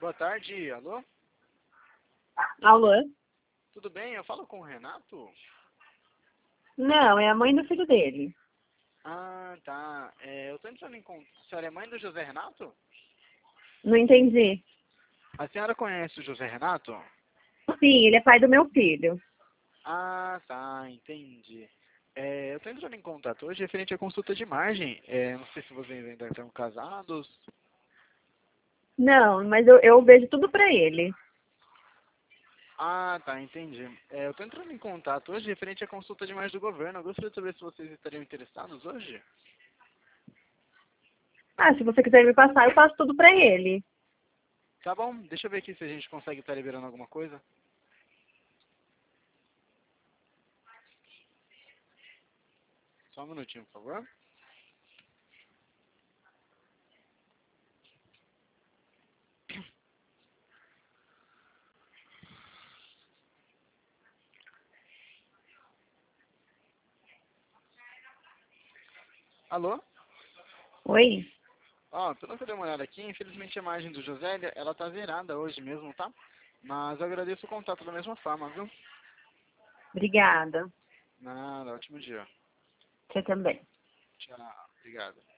Boa tarde, alô? Alô? Tudo bem? Eu falo com o Renato? Não, é a mãe do filho dele. Ah, tá. Eu tô entrando em contato. A senhora é mãe do José Renato? Não entendi. A senhora conhece o José Renato? Sim, ele é pai do meu filho. Ah, tá, entendi. Eu tô entrando em contato hoje referente à consulta de imagem. Não sei se vocês ainda estão casados. Não, mas eu vejo tudo pra ele. Ah, tá, entendi. Eu tô entrando em contato hoje referente à consulta de imagem do governo. Eu gostaria de saber se vocês estariam interessados hoje. Ah, se você quiser me passar, eu passo tudo pra ele. Tá bom, deixa eu ver aqui se a gente consegue estar liberando alguma coisa. Só um minutinho, por favor. Alô? Oi? Ó, pelo que eu dei uma olhada aqui, infelizmente a imagem do José, ela tá zerada hoje mesmo, tá? Mas eu agradeço o contato da mesma forma, viu? Obrigada. Nada, ótimo dia. Você também. Tchau, obrigado.